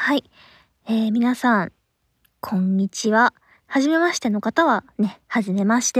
はい、皆さんこんにちは。はじめましての方はね、はじめまして。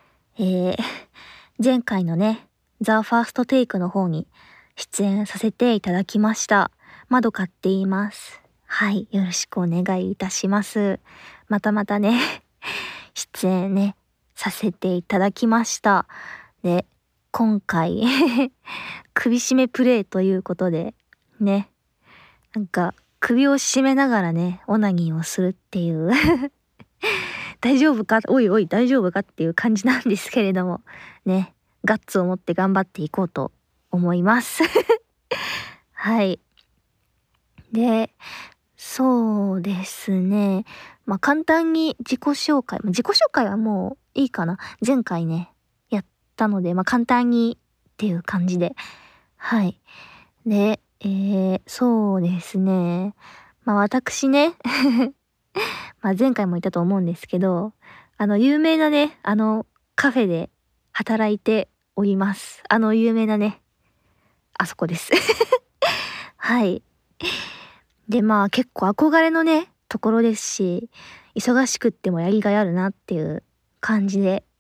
前回のね、ザ・ファーストテイクの方に出演させていただきました。まどかって言います。はい、よろしくお願いいたします。またね、出演ね、させていただきました。で、今回首絞めプレイということで、ね、なんか首を絞めながらね、オナニーをするっていう大丈夫かおいおい大丈夫かっていう感じなんですけれども、ね、ガッツを持って頑張っていこうと思います。はい。で、そうですね。簡単に自己紹介。自己紹介はもういいかな。前回ね、やったので、簡単にっていう感じで。はい。で、そうですね。私ね、前回も言ったと思うんですけど、有名なね、カフェで働いております。有名なね、あそこです。はい。で、結構憧れのね、ところですし、忙しくってもやりがいあるなっていう感じで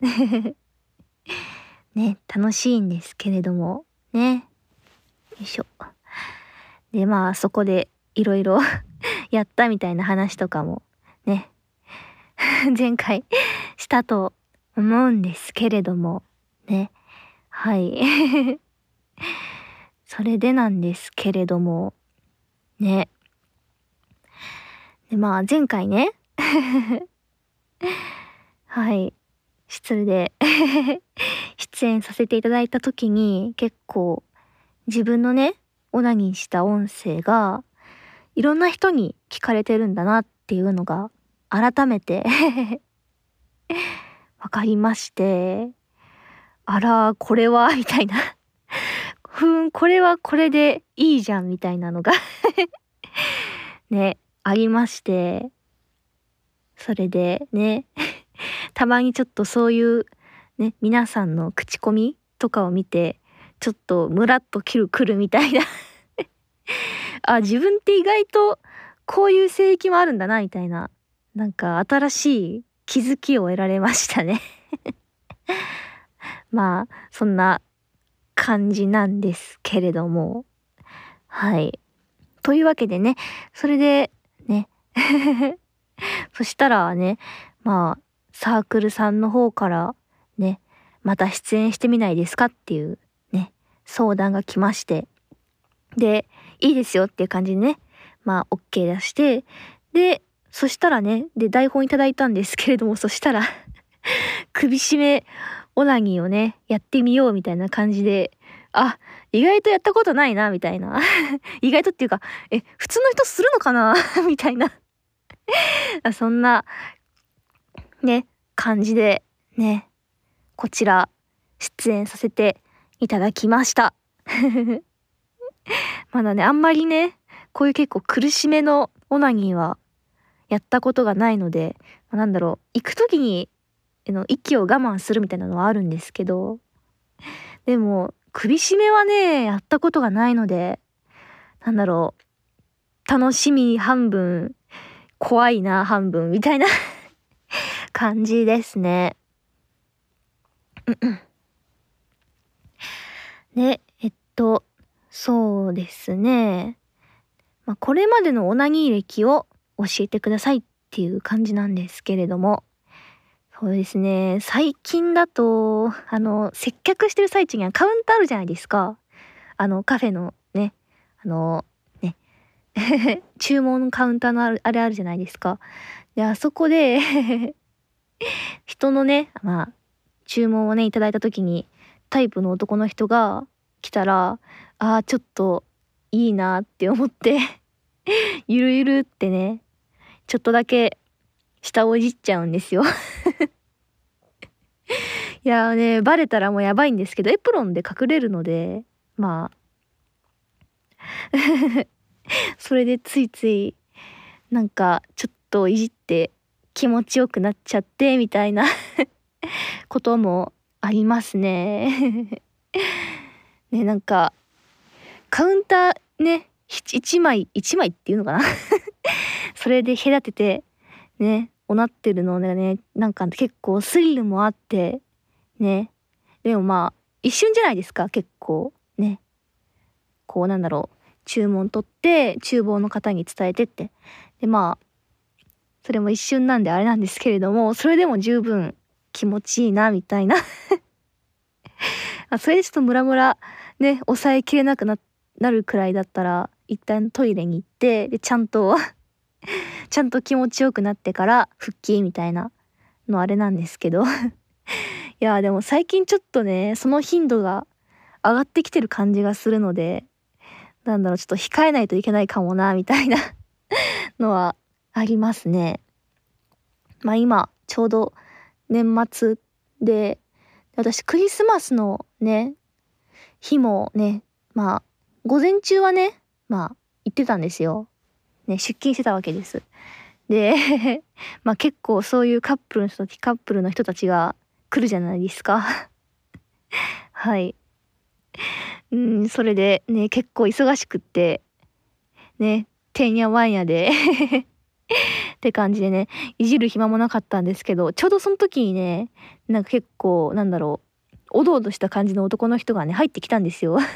ね、楽しいんですけれども、ね。よいしょ。で、そこでいろいろやったみたいな話とかもね、前回したと思うんですけれども、ね。はい。それでなんですけれども、ね。で、前回ね、はい、それで出演させていただいた時に結構自分のね、オナニーした音声がいろんな人に聞かれてるんだなっていうのが改めてわかりまして、あら、これはみたいなこれはこれでいいじゃんみたいなのがね、ありまして、それでね、たまにちょっとそういうね、皆さんの口コミとかを見て、ちょっとムラっと来るみたいなあ、自分って意外とこういう性域もあるんだな、みたいな、なんか新しい気づきを得られましたねそんな感じなんですけれども。はい。というわけでね、それで、ね。そしたらね、サークルさんの方からね、また出演してみないですかっていうね、相談が来まして。で、いいですよっていう感じでね、OK 出して、で、そしたらね、で、台本いただいたんですけれども、そしたら首絞めオナニーをね、やってみようみたいな感じで、あ、意外とやったことないな、みたいな。意外とっていうか、普通の人するのかなみたいなそんな、ね、感じで、ね、こちら、出演させていただきました。まだね、あんまりね、こういう結構苦しめのオナニーはやったことがないので、行く時に、息を我慢するみたいなのはあるんですけど、でも、首絞めはね、やったことがないので、楽しみ半分、怖いな半分みたいな感じですね。で、そうですね。これまでのオナニー歴を教えてくださいっていう感じなんですけれども、そうですね。最近だと、接客してる最中にはカウンターあるじゃないですか。カフェのね、ね、注文カウンターのあれあるじゃないですか。で、あそこで人のね、注文をね、いただいた時に、タイプの男の人が来たら、ちょっといいなって思ってゆるゆるってね、ちょっとだけ下をいじっちゃうんですよいやーね、バレたらもうやばいんですけど、エプロンで隠れるので、それでついつい、ちょっといじって気持ちよくなっちゃって、みたいなこともありますね。ね、カウンターね、 一枚っていうのかなそれで隔てて、ね、おなってるのね、なんか結構スリルもあって、ね。でもまあ、一瞬じゃないですか、結構。ね。こう注文取って、厨房の方に伝えてって。で、まあ、それも一瞬なんであれなんですけれども、それでも十分気持ちいいな、みたいなそれでちょっとムラムラ、ね、抑えきれなくなるくらいだったら、一旦トイレに行って、で、ちゃんと気持ちよくなってから復帰みたいなのあれなんですけどいやでも最近ちょっとね、その頻度が上がってきてる感じがするので、ちょっと控えないといけないかもな、みたいなのはありますね。まあ今、ちょうど年末で、私クリスマスのね、日もね、まあ、午前中はね、まあ、行ってたんですよ。ね、出勤してたわけです。でまあ結構そういうカップルの人たちが来るじゃないですかはい。それでね、結構忙しくって、ね、てんやわんやでって感じでね、いじる暇もなかったんですけど、ちょうどその時にね、なんか結構、おどおどした感じの男の人がね、入ってきたんですよ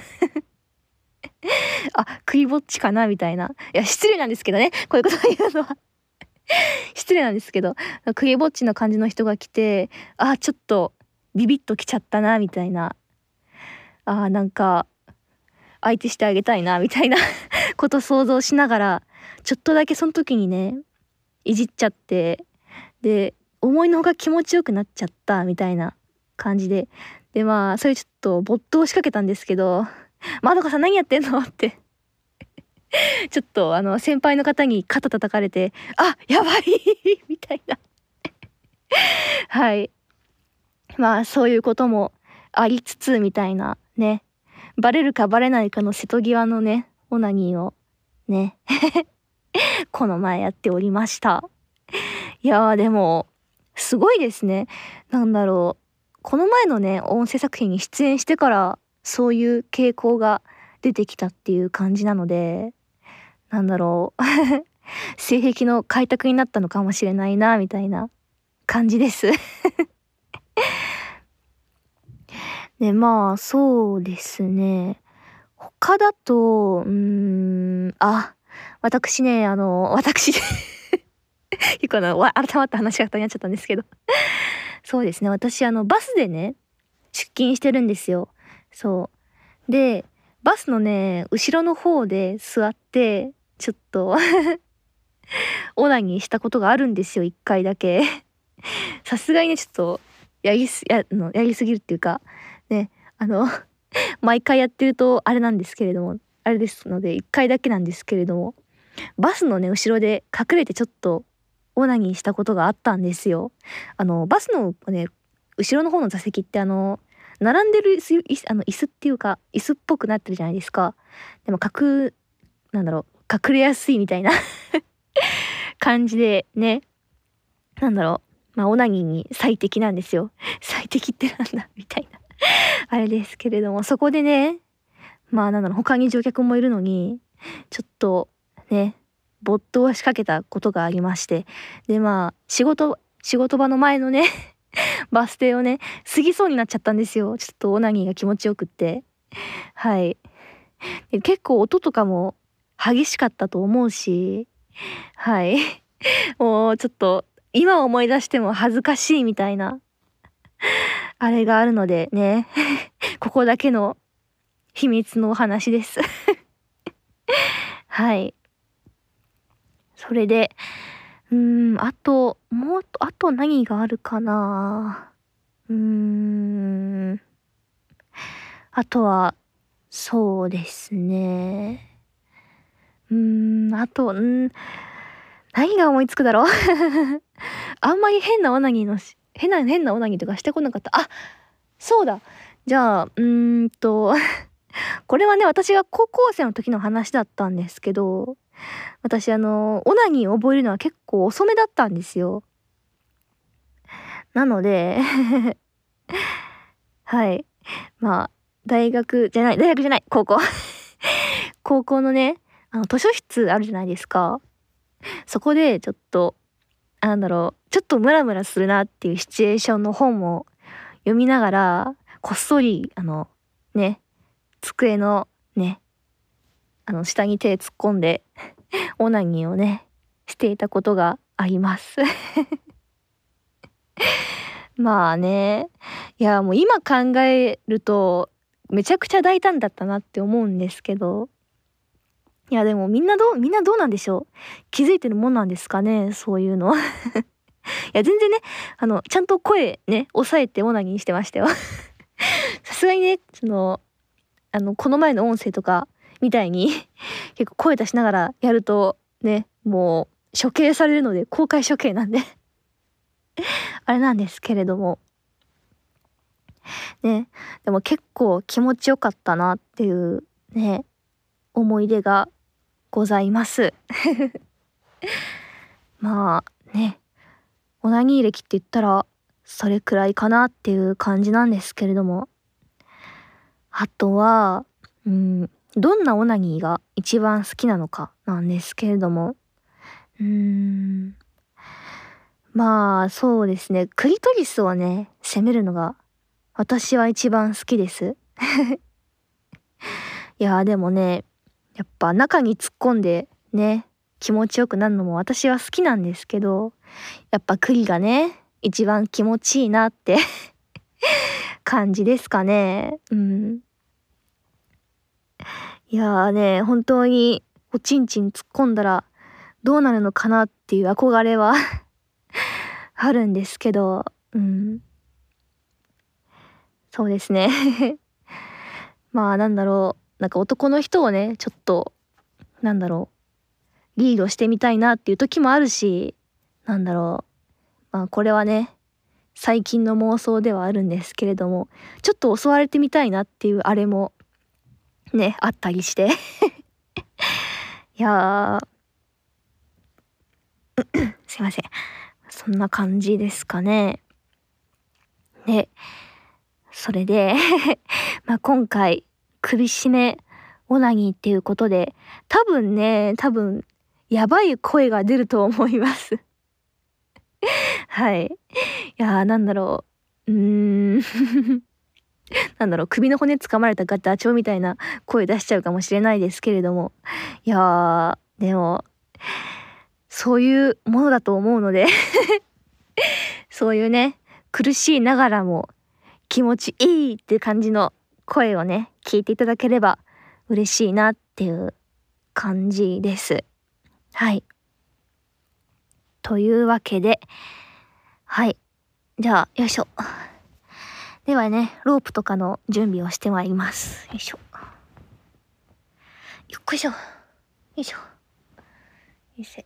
あ、クリぼっちかなみたいな。いや、失礼なんですけどね、こういうこと言うのは失礼なんですけど、クリぼっちな感じの人が来て、あ、ちょっとビビッと来ちゃったな、みたいな。なんか、相手してあげたいな、みたいなこと想像しながら、ちょっとだけその時にね、いじっちゃって、で、思いのほか気持ちよくなっちゃった、みたいな感じで。で、まあ、それちょっと没頭しかけたんですけど、まどかさん何やってんのってちょっと先輩の方に肩叩かれて、あ、やばいみたいなはい。まあ、そういうこともありつつ、みたいなね。バレるかバレないかの瀬戸際のね、オナニーをねこの前やっておりました。いやーでも、すごいですね。この前のね、音声作品に出演してから、そういう傾向が出てきたっていう感じなので、性癖の開拓になったのかもしれないな、みたいな感じですで、まあ、そうですね。他だと、私ね、結構改まった話がになっちゃったんですけどそうですね、私バスでね、出勤してるんですよ。そう。で、バスのね、後ろの方で座って、ちょっとオナニーしたことがあるんですよ、一回だけさすがにね、ちょっと、やりすぎるっていうか、ね、毎回やってるとあれなんですけれども、あれですので、一回だけなんですけれども、バスのね、後ろで隠れてちょっと、オナニーしたことがあったんですよ。バスのね、後ろの方の座席って並んでる椅子っていうか、椅子っぽくなってるじゃないですか。でも隠れやすいみたいな感じでね、まあ、オナニーに最適なんですよ。最適ってなんだみたいなあれですけれども、そこでね、まあ他に乗客もいるのに、ちょっとね、没頭しかけたことがありまして、でまあ、仕事場の前のねバス停をね、過ぎそうになっちゃったんですよ。ちょっとオナニーが気持ちよくって。はい。で結構音とかも激しかったと思うし、はい。もうちょっと、今思い出しても恥ずかしいみたいな、あれがあるのでね、ここだけの秘密のお話ですはい。それで、あと何があるかな。あとは、そうですね。あと、何が思いつくだろうあんまり変なオナニーとかしてこなかった。あ、そうだ。じゃあ、これはね、私が高校生の時の話だったんですけど、私オナニーを覚えるのは結構遅めだったんですよ。なのではい。まあ、大学じゃない、高校高校のね、 図書室あるじゃないですか。そこでちょっと、ちょっとムラムラするなっていうシチュエーションの本を読みながら、こっそり、机のね、下に手突っ込んで、オナニーをね、していたことがあります。まあね、いや、もう今考えると、めちゃくちゃ大胆だったなって思うんですけど、いやでもみんなどうなんでしょう。気づいてるもんなんですかね、そういうの。いや全然ね、ちゃんと声ね、抑えてオナニーしてましたよ。さすがにね、この前の音声とかみたいに結構声出しながらやるとね、もう処刑されるので、公開処刑なんであれなんですけれども。ね、でも結構気持ちよかったなっていうね、思い出がございます。まあね、オナニー歴って言ったらそれくらいかなっていう感じなんですけれども。あとは、どんなオナニーが一番好きなのかなんですけれども。まあそうですね、クリトリスをね、攻めるのが私は一番好きです。いやでもね、やっぱ中に突っ込んでね、気持ちよくなるのも私は好きなんですけど、やっぱクリがね、一番気持ちいいなって感じですかね。いやーね、本当におちんちん突っ込んだらどうなるのかなっていう憧れはあるんですけど、そうですね。まあなんだろう、なんか男の人をね、ちょっと、リードしてみたいなっていう時もあるし、まあこれはね、最近の妄想ではあるんですけれども、ちょっと襲われてみたいなっていうあれもね、あったりして。いやー、すいません。そんな感じですかね。で、それでまあ今回、首絞めオナニーっていうことで、多分、やばい声が出ると思います。はい。いやー、首の骨掴まれたダチョウみたいな声出しちゃうかもしれないですけれども。いやー、でも、そういうものだと思うのでそういうね、苦しいながらも気持ちいいっていう感じの声をね、聞いていただければ嬉しいなっていう感じです。はい。というわけで、はい。じゃあ、よいしょ。ではね、ロープとかの準備をしてまいります。よいしょ。よっこいしょ。よいしょ。よいせ。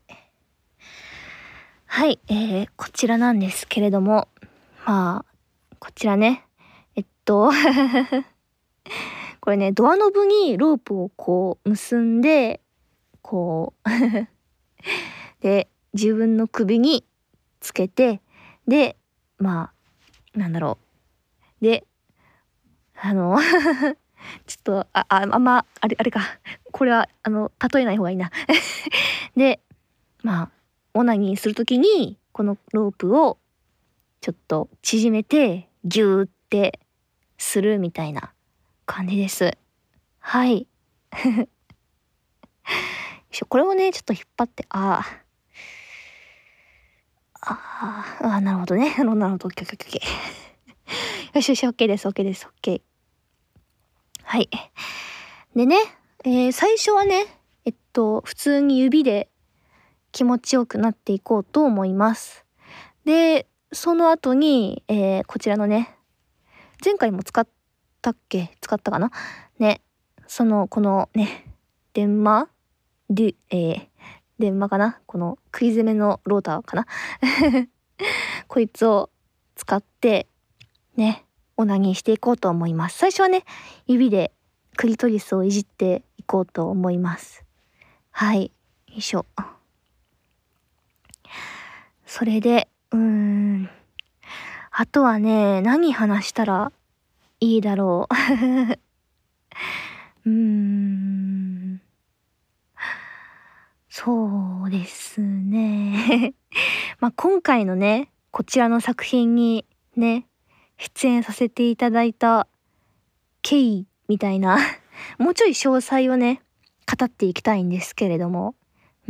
はい、こちらなんですけれども、まあ、こちらね、これね、ドアノブにロープをこう結んで、こうで、自分の首につけて、で、まあ、で、ちょっと、あんま、あれか。これは、例えない方がいいな。で、まあ、オナニーするときに、このロープを、ちょっと縮めて、ギューってするみたいな感じです。はい。これをね、ちょっと引っ張って、なるほどね。なるほど、オッケーオッケーオッケー。よしよし、オッケーです、オッケーです、オッケー。はい。でね、最初はね、普通に指で気持ちよくなっていこうと思います。で、その後に、こちらのね、前回も使ったかなね、このね、電話かな、この食い攻めのローターかなこいつを使って、ね、オナニーしていこうと思います。最初はね、指でクリトリスをいじっていこうと思います。はい。よいしょ。それで、あとはね、何話したらいいだろう。 そうですね。まあ今回のね、こちらの作品にね、出演させていただいた経緯みたいなもうちょい詳細をね、語っていきたいんですけれども。うん。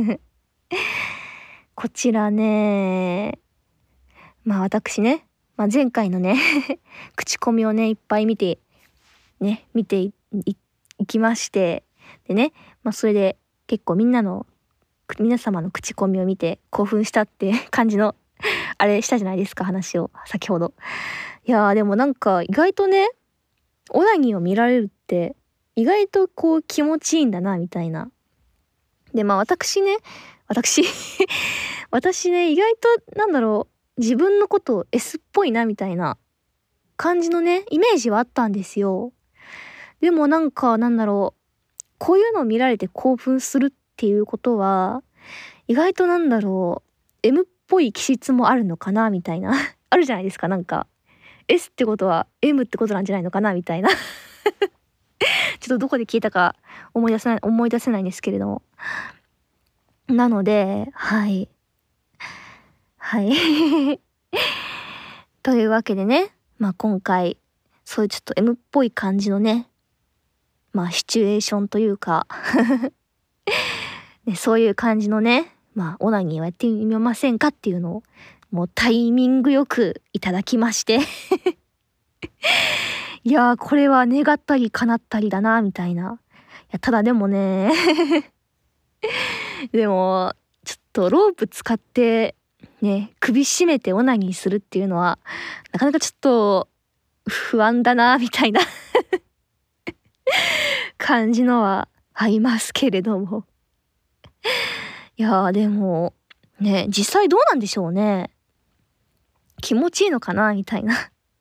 こちらね、まあ私ね、まあ、前回のね口コミをね、いっぱい見ていきまして、でね、まあそれで結構皆様の口コミを見て興奮したって感じのあれしたじゃないですか、話を先ほど。いやーでもなんか意外とね、オナニーを見られるって意外とこう気持ちいいんだなみたいな。でまあ私私ね、意外となんだろう、自分のことを S っぽいなみたいな感じのねイメージはあったんですよ。でもなんかなんだろう、こういうのを見られて興奮するっていうことは意外となんだろう、 M っぽい気質もあるのかなみたいなあるじゃないですか、なんか S ってことは M ってことなんじゃないのかなみたいなちょっとどこで聞いたか思い出せないんですけれども、なのではいというわけでね、まあ今回そういうちょっと M っぽい感じのね、まあシチュエーションというかね、そういう感じのね、まあオナニーをやってみませんかっていうのをもうタイミングよくいただきましていやーこれは願ったり叶ったりだなみたいな。いやただでもねでもちょっとロープ使ってね、首絞めてオナニーするっていうのはなかなかちょっと不安だなみたいな感じのはありますけれども、いやーでもね、実際どうなんでしょうね。気持ちいいのかなみたい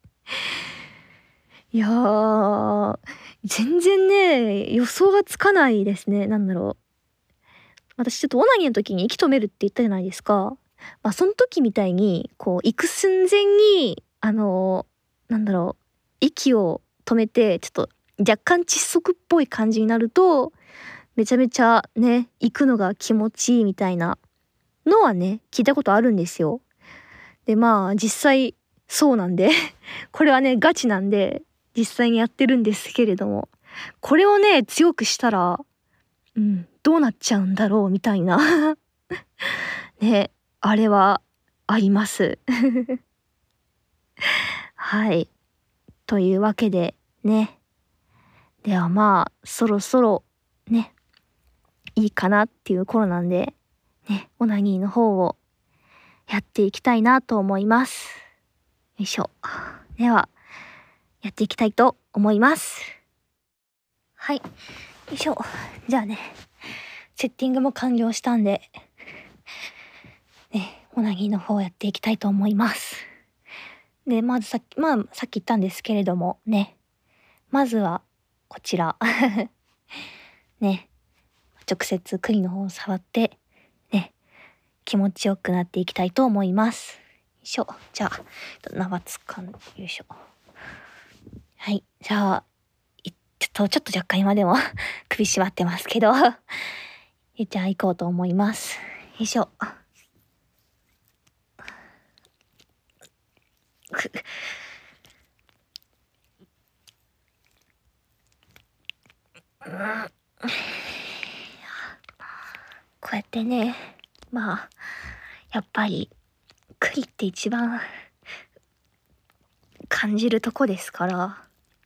ないやー全然ね予想がつかないですね。なんだろう、私ちょっとオナニーの時に息止めるって言ったじゃないですか。まあその時みたいにこう行く寸前になんだろう、息を止めてちょっと若干窒息っぽい感じになるとめちゃめちゃね行くのが気持ちいいみたいなのはね聞いたことあるんですよ。でまあ実際そうなんでこれはねガチなんで実際にやってるんですけれども、これをね強くしたらどうなっちゃうんだろうみたいなね、あれはありますはい。というわけでね、ではまあそろそろねいいかなっていう頃なんでね、オナニーの方をやっていきたいなと思います。よいしょ。ではやっていきたいと思います。はい。よいしょ。じゃあね、セッティングも完了したんでね、オナニーの方をやっていきたいと思います。で、まずさっき言ったんですけれどもね、まずはこちらね、直接栗の方を触ってね、気持ちよくなっていきたいと思います。よいしょ。じゃあ縄つかん、よいしょ。はい、じゃあちょっと若干今でも首絞まってますけどじゃあ行こうと思います。よいしょ。こうやってね、まあやっぱり栗って一番感じるとこですから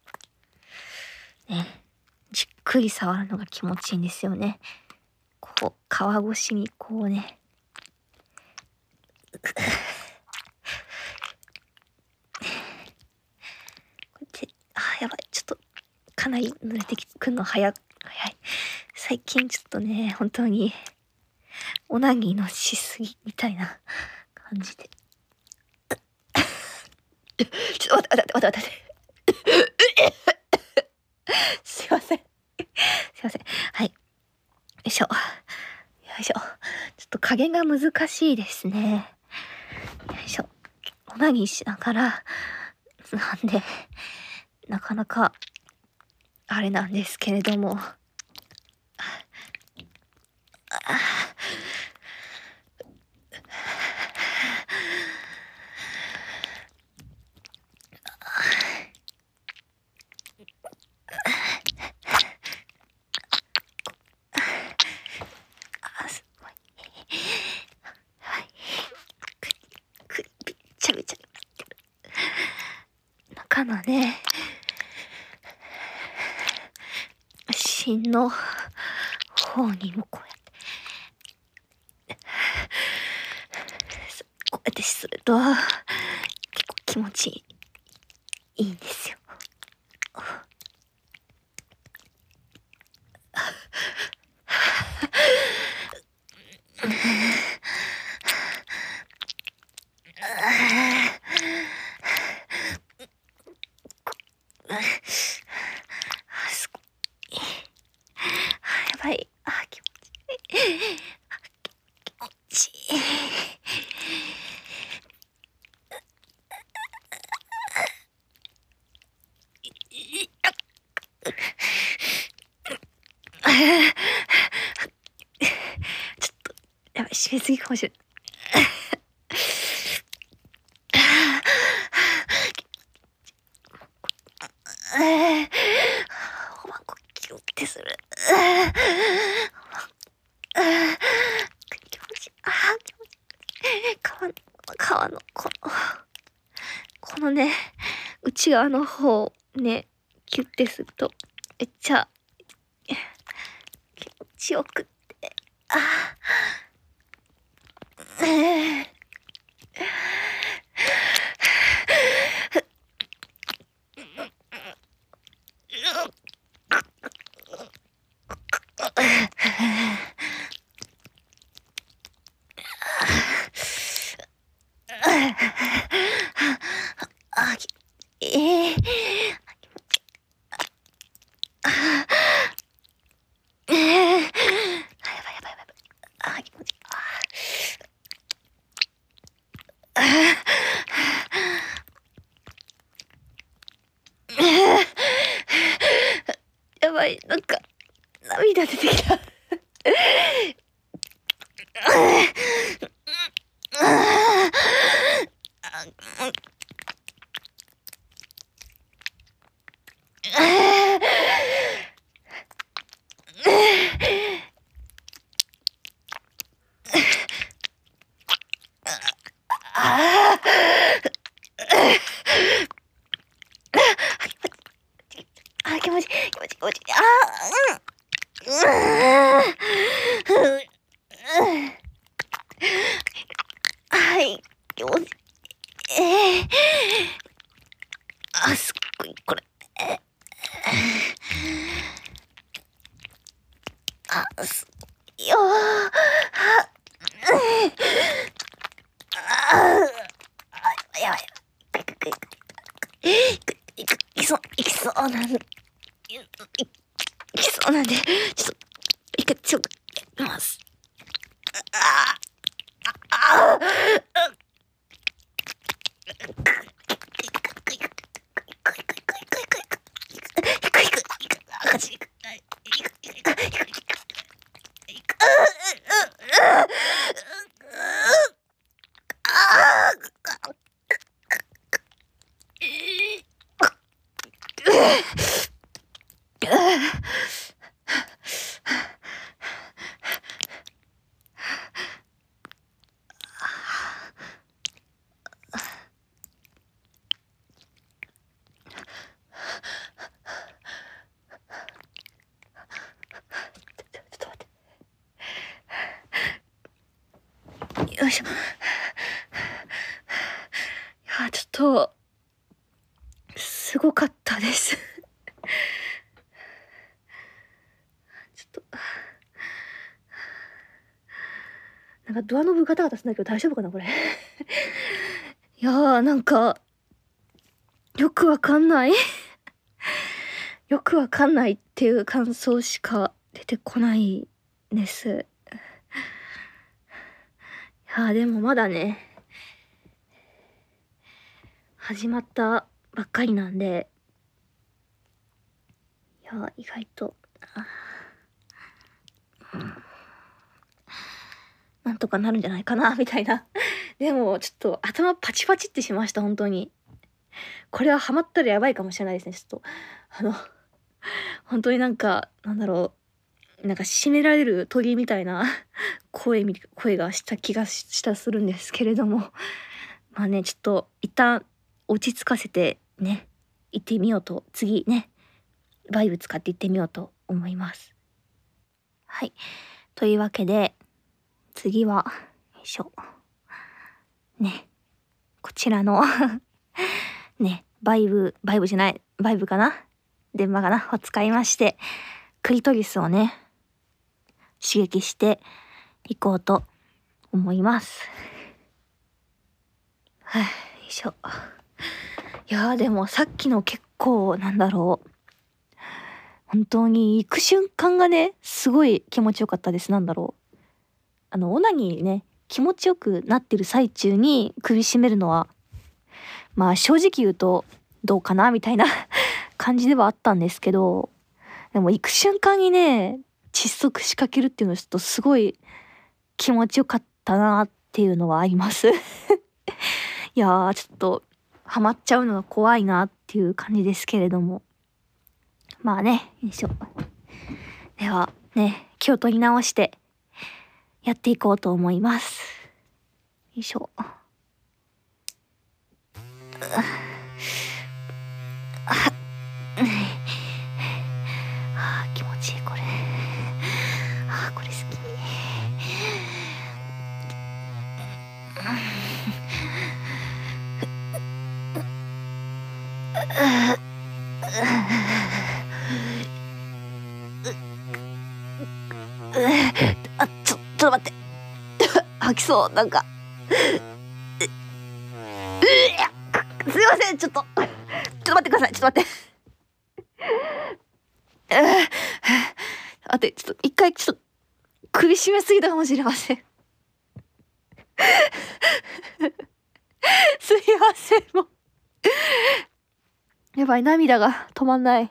ね、じっくり触るのが気持ちいいんですよね。こう皮越しにこうねこうやってやばい、ちょっとかなり濡れてくんの早い。最近ちょっとね本当にオナニーのしすぎみたいな感じでちょっと待ってすいませんはい、よいしょ。ちょっと加減が難しいですね。よいしょ。オナニーしながらなんでなかなかあれなんですけれども、 すごい。はい。びっちゃびちゃになってる。中のね、芯の方にもこうやって、こうやってすると、結構気持ちいいんですよ。すごい。やばい。気持ちいい。気持ちいい。ちょっと、やばい、締めすぎかもしれない。おまんこキュッてする。気持ちいい。気持ちいい。皮のこのね、内側の方をね、キュッてすると、めっちゃ気持ちよくって。やばい、なんか、涙出てきた。気持ちいい。はい、気持ちいい。すっごい、これ。すごいよやばい。いきそうなんで、ちょっと、一回ちょっとやります。よいしょ。いや、ちょっと、すごかったです。ちょっと、なんかドアノブガタガタすんだけど大丈夫かなこれ。いやー、なんか、よくわかんない。よくわかんないっていう感想しか出てこないです。いやー、でもまだね、始まったばっかりなんで、いやー、意外と、 なんとかなるんじゃないかな、みたいな。でも、ちょっと頭パチパチってしました、本当に。これはハマったらやばいかもしれないですね、ちょっと。本当になんか、なんだろう。なんか締められる鳥みたいな声がした気がするんですけれども。まあね、ちょっと一旦落ち着かせてね、行ってみようと、次ね、バイブ使って行ってみようと思います。はい。というわけで、次は、よいしょ。ね、こちらのね、バイブじゃない、バイブかな電話かなを使いまして、クリトリスをね、刺激していこうと思います。はい、よいしょ。いやーでもさっきの結構なんだろう。本当に行く瞬間がね、すごい気持ちよかったです。なんだろう。オナニーね、気持ちよくなってる最中に首絞めるのは、まあ正直言うとどうかなみたいな感じではあったんですけど、でも行く瞬間にね、窒息しかけるっていうのはちょっとすごい気持ちよかったなっていうのはありますいやーちょっとハマっちゃうのが怖いなっていう感じですけれども、まあね、よいしょ。ではね、気を取り直してやっていこうと思います。よいしょ。気持ちいいこれ。これ好き。ちょっと待って吐きそう、なんかすいません、ちょっと待ってください、ちょっと待って待って、ちょっと一回ちょっと首絞めすぎたかもしれませんすいません、もうやばい、涙が止まんない。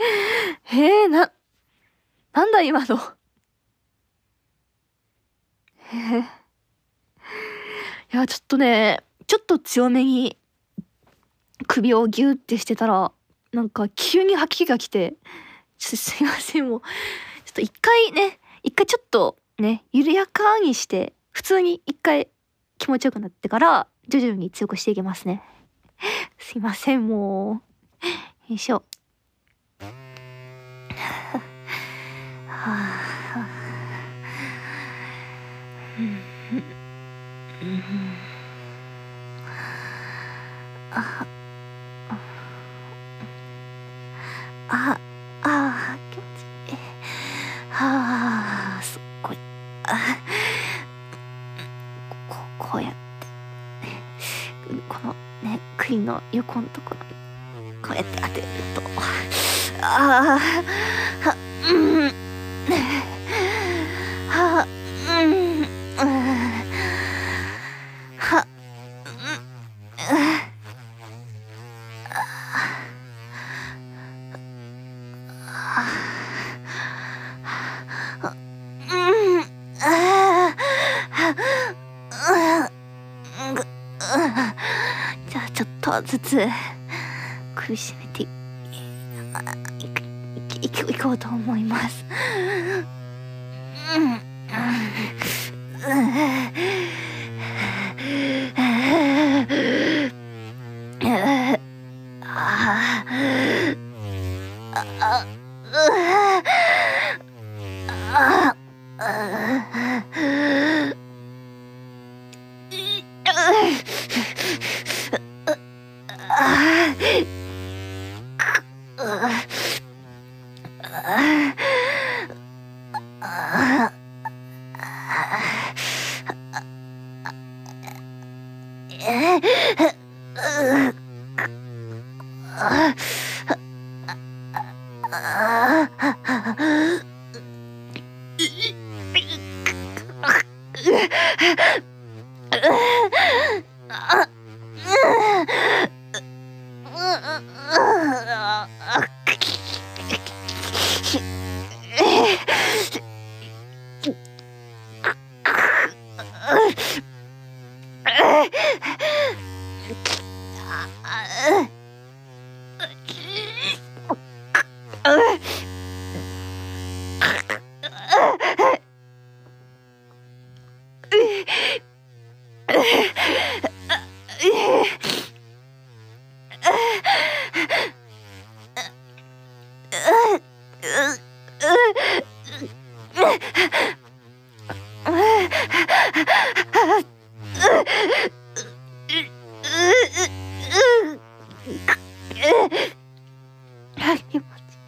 なんだ今の。いや、ちょっとね、ちょっと強めに首をギューってしてたら、なんか急に吐き気が来て、すいません、もう。ちょっと一回ちょっとね、緩やかにして、普通に一回気持ちよくなってから、徐々に強くしていきますね。すいません、もう。よいしょ。気持ちいい。すっごい。こうやって、このね、栗の横のところに、こうやって当てると、じゃあちょっとずつ苦しめていこうと思います。 気持ち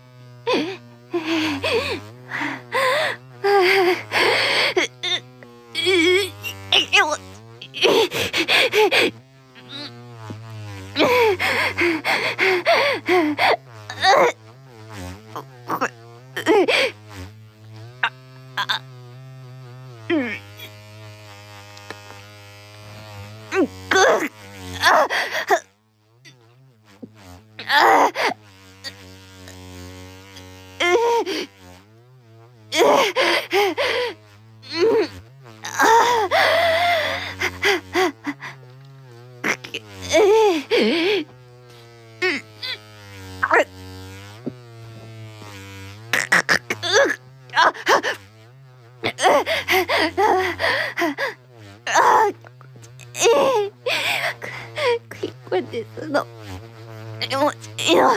これですの気持ちいいの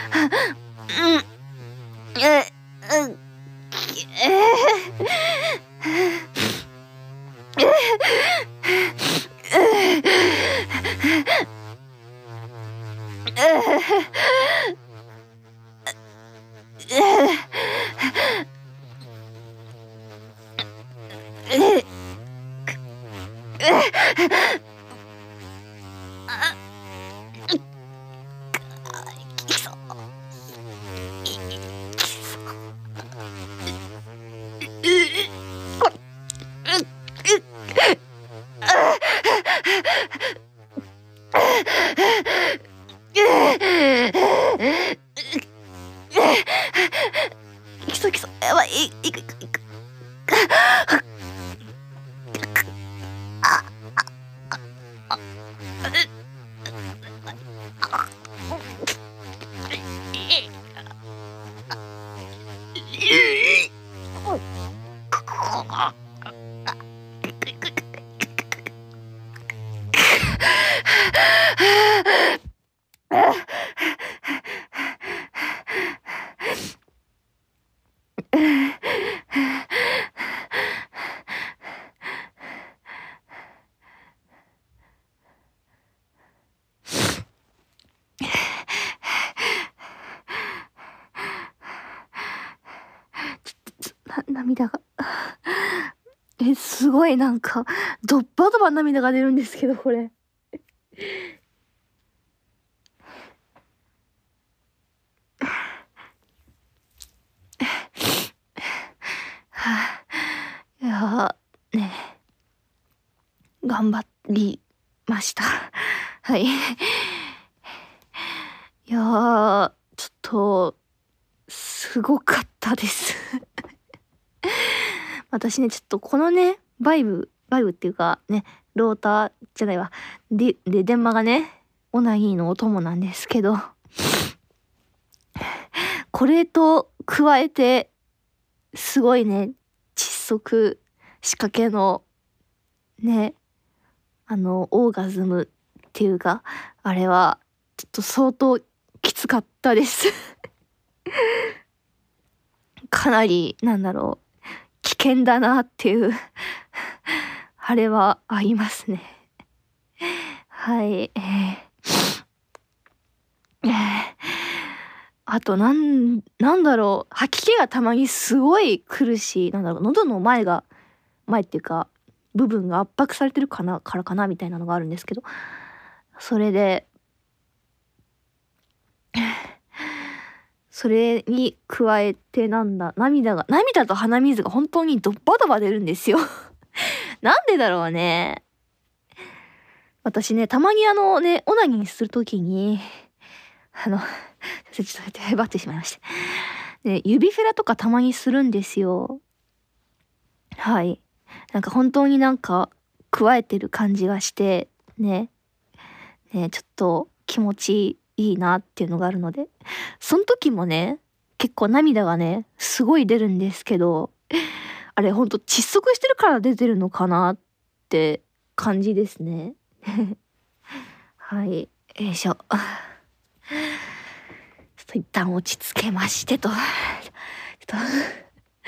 やばい、いく。涙がすごいなんかドッバドバ涙が出るんですけど、これいやーね、頑張りました。はい。いやー、ちょっとすごかったです私ね、ちょっとこのね、バイブっていうかね、ローターじゃないわ。で、電話がね、オナニーのお供なんですけど、これと加えて、すごいね、窒息仕掛けの、ね、オーガズムっていうか、あれは、ちょっと相当きつかったですかなり、なんだろう、危険だなっていうあれはありますね。はい。あと、なんだろう、吐き気がたまにすごい苦しい。なんだろう、喉の前っていうか、部分が圧迫されてるからかなみたいなのがあるんですけど、それで、それに加えて涙と鼻水が本当にドッバドバ出るんですよなんでだろうね。私ね、たまにオナニーするときに、ちょっとへばってしまいました。で、指フェラとかたまにするんですよ。はい。なんか本当になんか、加えてる感じがして、ね、ちょっと気持ちいいなっていうのがあるので、その時もね、結構涙がね、すごい出るんですけど、あれほんと窒息してるから出てるのかなって感じですね。はい、よいしょ。ちょっと一旦落ち着けましてと。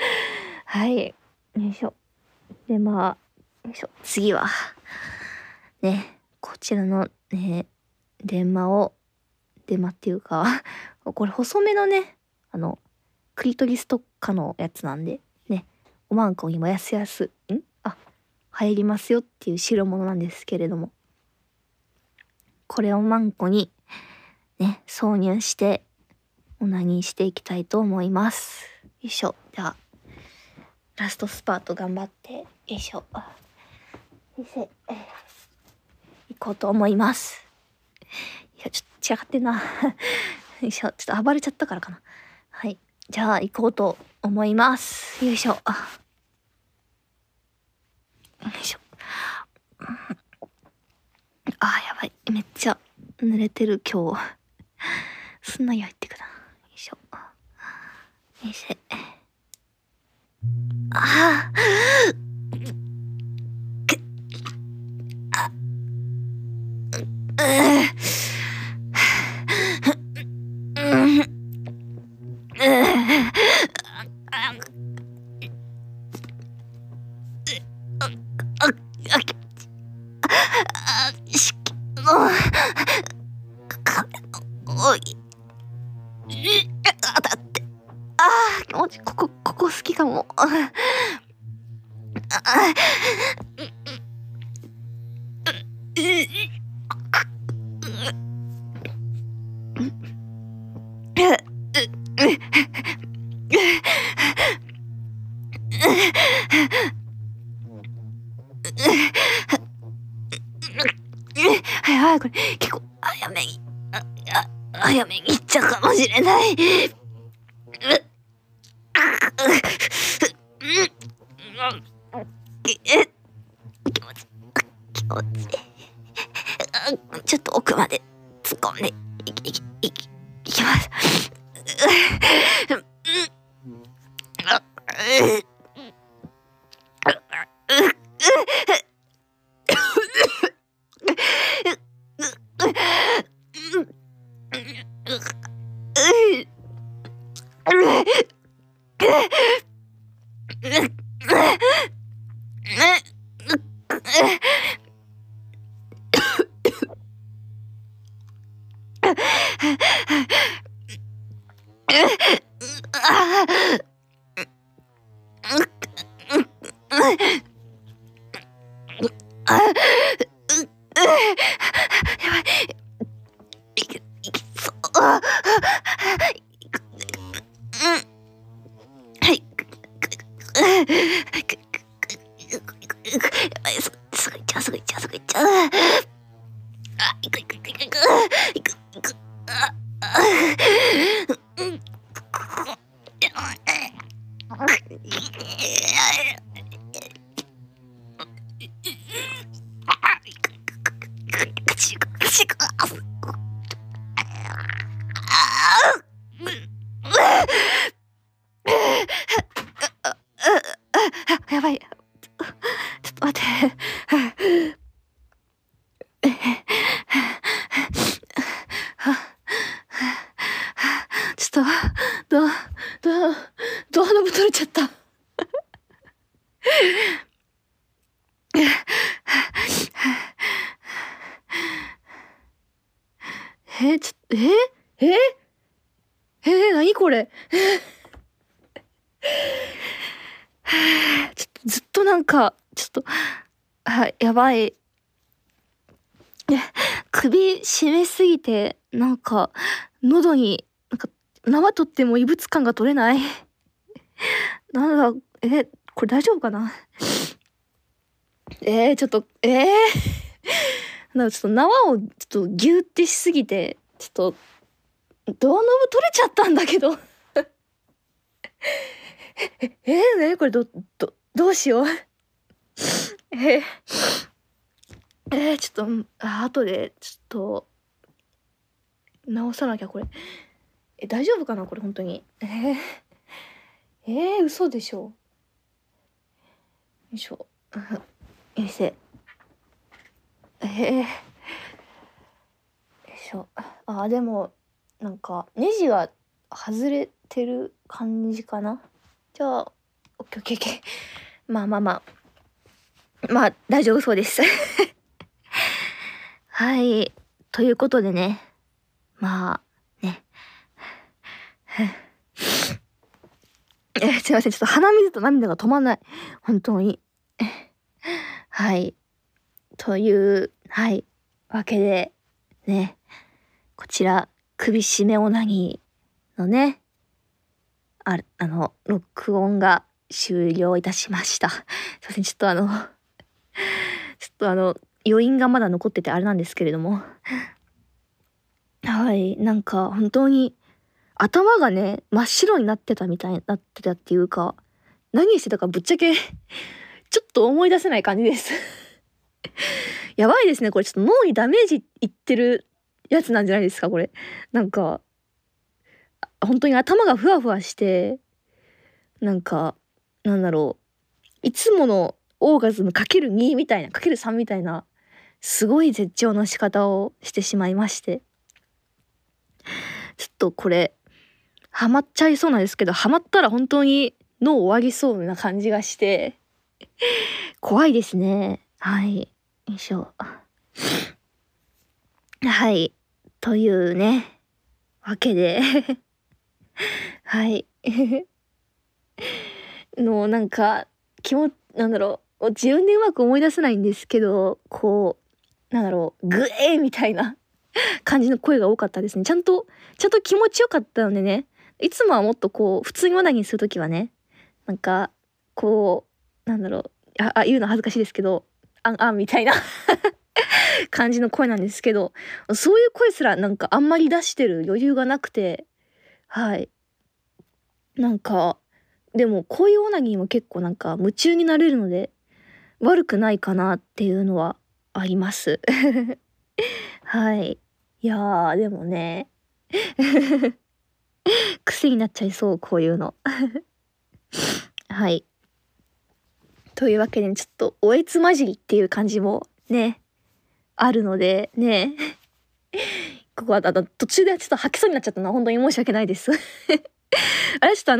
はい、よいしょ。で、よいしょ。次は、 ね、こちらのね、電話っていうかこれ細めのね、クリトリス特化のやつなんで、ね、おまんこにも入りますよっていう代物なんですけれども、これをまんこにね、挿入してオナニーしていきたいと思います。よいしょ。じゃあ、ラストスパート頑張って、よいしょ。行こうと思います。いや、ちょっと散らかってんな。よいしょ。ちょっと暴れちゃったからかな。はい。じゃあ、行こうと思います。よいしょ。よいしょ。やばい。めっちゃ濡れてる今日。すんなり入ってくな。よいしょ。よいしょ。気持ち、ここ好きかも。はい、これ結構早めにいっちゃうかもしれない。気持ちちょっと奥まで突っ込んでいきます。すぐ行っちゃう。やばい。ちょっと待って。ちょっと、ドアノブ取れちゃった。何これ。ちょっとずっとなんか、やばい。首締めすぎて、なんか、喉に、縄取っても異物感が取れない。なんだ、これ大丈夫かな。ちょっと縄をちょっとギューってしすぎて、ちょっと、ドアノブ取れちゃったんだけど。これどうしよう。ちょっと、後で、ちょっと、直さなきゃ、これ。大丈夫かなこれ、本当に。嘘でしょ。よいしょ。よいせ。よいしょ。でも、なんか、ネジが外れてる感じかな。じゃあ、オッケー。まあ、大丈夫そうです。 はい。ということでね。まあ、ね。すいません。ちょっと鼻水と涙が止まんない。本当に。はい。という、はい。わけで、ね。こちら、首絞めオナニーのね、録音が終了いたしました。すいません。ちょっと余韻がまだ残っててあれなんですけれども。はい。なんか、本当に、頭がね、真っ白になってたっていうか、何してたかぶっちゃけちょっと思い出せない感じです。やばいですね。これちょっと脳にダメージいってるやつなんじゃないですか、これ。なんか、本当に頭がふわふわして、なんか、なんだろう。いつものオーガズムかける2みたいな、かける3みたいな、すごい絶頂の仕方をしてしまいまして。ちょっとこれ、ハマっちゃいそうなんですけど、ハマったら本当に脳終わりそうな感じがして、怖いですね。はい。よいしょ。はい。というね、わけではい。なんか、なんだろう、自分でうまく思い出せないんですけど、こう、なんだろう、グエーみたいな感じの声が多かったですね。ちゃんと気持ちよかったのでね、いつもはもっとこう、普通にオナニーするときはね、なんか、こう、なんだろう、言うの恥ずかしいですけど、みたいな感じの声なんですけど、そういう声すらなんかあんまり出してる余裕がなくて、はい。なんか、でもこういうオナニーも結構なんか夢中になれるので、悪くないかなっていうのはあります。はい。いやー、でもね、癖になっちゃいそう、こういうの。はい。というわけで、ちょっとおえつ混じりっていう感じもね、あるので、ね。ここは途中でちょっと吐きそうになっちゃったのは本当に申し訳ないです。あれちょっと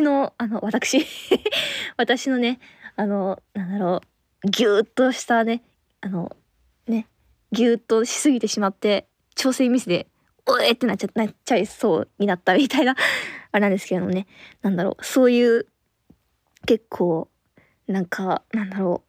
私のね、なんだろう、ぎゅーっとしたね、ぎゅーっとしすぎてしまって、調整ミスで、おえってなっちゃいそうになったみたいな、あれなんですけどもね、なんだろう、そういう、結構、なんか、なんだろ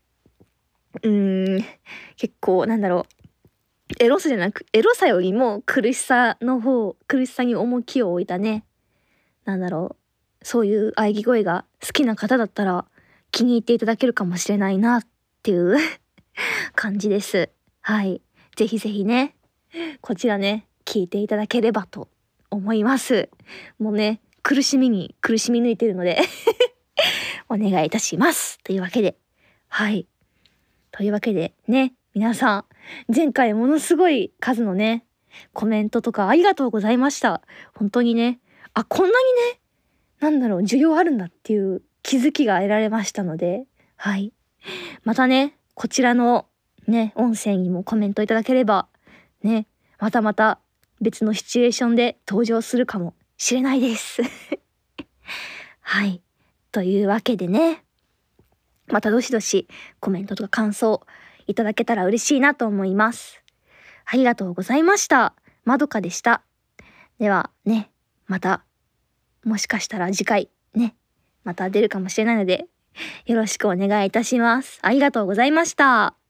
結構、なんだろう、エロさよりも苦しさに重きを置いたね、なんだろう、そういう喘ぎ声が好きな方だったら気に入っていただけるかもしれないなっていう感じです。はい。ぜひぜひね、こちらね、聞いていただければと思います。もうね、苦しみ抜いてるのでお願いいたします。というわけで、はい。というわけでね、皆さん、前回ものすごい数のね、コメントとかありがとうございました。本当にね、こんなにね、需要あるんだっていう気づきが得られましたので、はい。またね、こちらのね、音声にもコメントいただければ、ね、また別のシチュエーションで登場するかもしれないです。はい。というわけでね、またどしどしコメントとか感想いただけたら嬉しいなと思います。ありがとうございました。まどかでした。ではね、また、もしかしたら次回ね、また出るかもしれないので、よろしくお願いいたします。ありがとうございました。